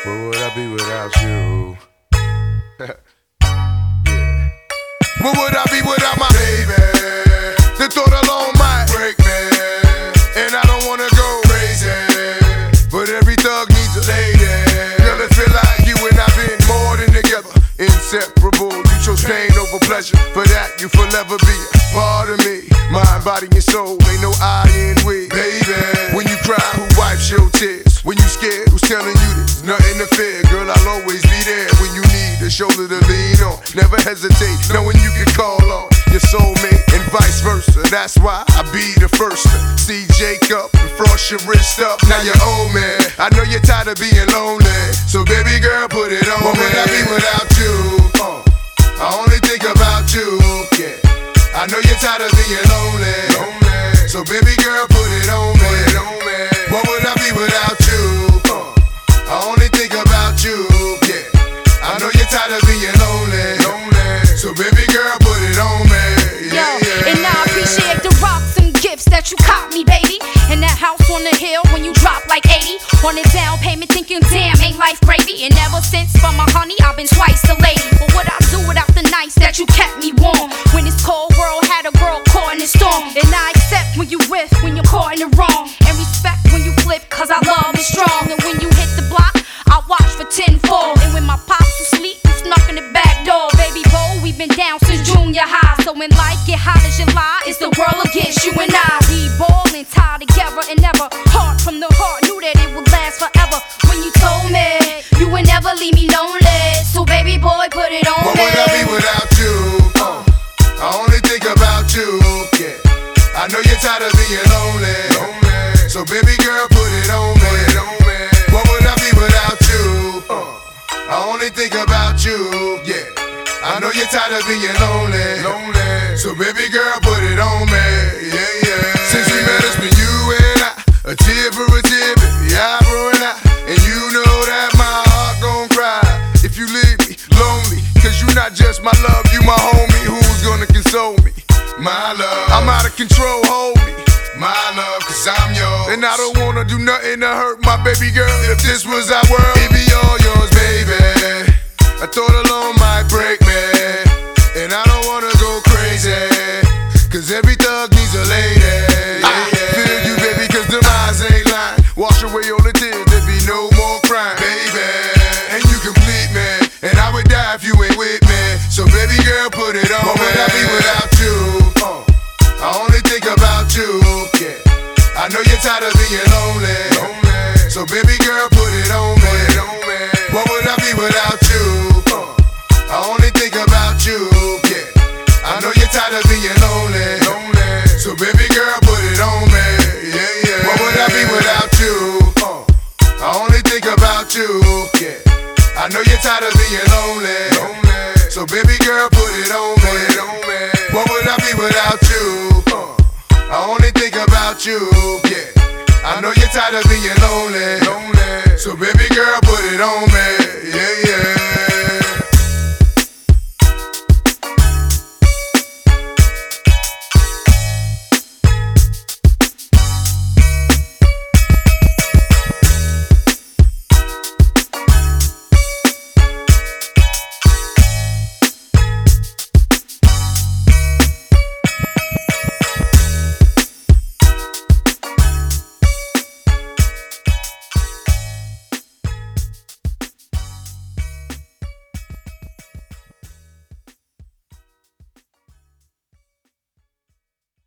Where would I be without you? Yeah. Where would I be without my baby? The thought alone might break me, and I don't wanna go crazy, but every thug needs a lady. Girl, it feel like you and I been more than together, inseparable. You chose pain over pleasure, for that you forever be a part of me. Mind, body, and soul, ain't no I in we. Baby, when you cry, who wipes your tears? When you scared, who's telling you there's nothing to fear? Girl, I'll always be there when you need a shoulder to lean on. Never hesitate, knowing you can call on your soulmate and vice versa. That's why I be the first to see Jacob and frost your wrist up. Now you're old man, I know you're tired of being lonely, so baby girl, put it on. What would I be without you? I only think about you. Yeah, I know you're tired of being lonely, so baby girl, put it on me. What would I be without you? I only think about you. Yeah, I know you're tired of being lonely, so baby girl, put it on me. Yeah, yeah. And I appreciate the rocks and gifts that you caught me, baby. And that house on the hill when you drop like 80 on a down payment, thinking damn, ain't life gravy. And ever since for my honey, I've been twice the lady. But what I do without the nights that you kept me warm when this cold world had a girl caught in the storm. And I accept when you whiff, when you're caught in the wrong, and respect when you flip, cause our love is strong. And when you hit the block, I watch for tenfold. And when my pops was asleep, you snuck in the back door. Baby boy, we've been down since junior high. So when life get hot as July, it's the world against you and I. We ballin', tied together and never part from the heart. Knew that it would last forever when you told me you would never leave me lonely. So baby boy, put it on me. What would I be without you? I only think about you. Yeah, I know you're tired of being lonely, so baby girl, put it on me. What would I be without you? I only think about you. Yeah, I know you're tired of being lonely, so baby girl, put it on me. Yeah, yeah. Since we met, it's been you and I, a tear for a tear, baby, eyebrow and I. And you know that my heart gon' cry if you leave me lonely, cause you not just my love, you my homie. Who's gonna console me? My love, I'm out of control, hold me. My love, cause I'm yours, and I don't wanna do nothing to hurt my baby girl. If this was our world, it'd be all yours, baby. I thought alone might break me, and I don't wanna go crazy, cause every thug needs a lady. I feel you, baby, cause the eyes ain't lying. Wash away all the tears, there be no more crying, baby. And you complete me, and I would die if you ain't with me. So baby girl, put it on. What would I be without you? I only think about you. Yeah, I know you're tired of being lonely, so baby girl, put it on me. What would I be without you? I only think about you. Yeah, I know you're tired of being lonely, so baby girl, put it on me. Yeah, yeah. What would I be without you? I only think about you. Yeah, I know you're tired of being lonely, so baby girl, put it on me. What would I be without you? I only think about you. Yeah, I know you're tired of being lonely, so baby girl, put it on me.